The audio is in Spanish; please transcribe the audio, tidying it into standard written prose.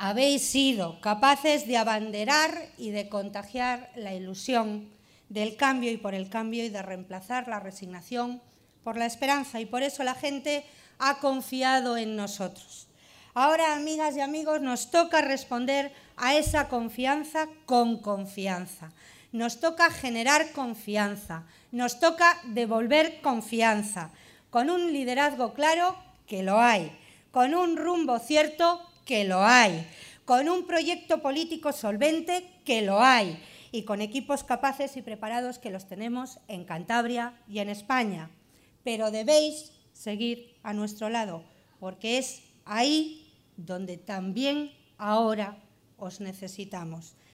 habéis sido capaces de abanderar y de contagiar la ilusión del cambio y por el cambio y de reemplazar la resignación por la esperanza. Y por eso la gente ha confiado en nosotros. Ahora, amigas y amigos, nos toca responder a esa confianza con confianza. Nos toca generar confianza, nos toca devolver confianza, con un liderazgo claro, que lo hay, con un rumbo cierto, que lo hay, con un proyecto político solvente, que lo hay, y con equipos capaces y preparados, que los tenemos en Cantabria y en España. Pero debéis seguir a nuestro lado, porque es ahí donde también ahora os necesitamos.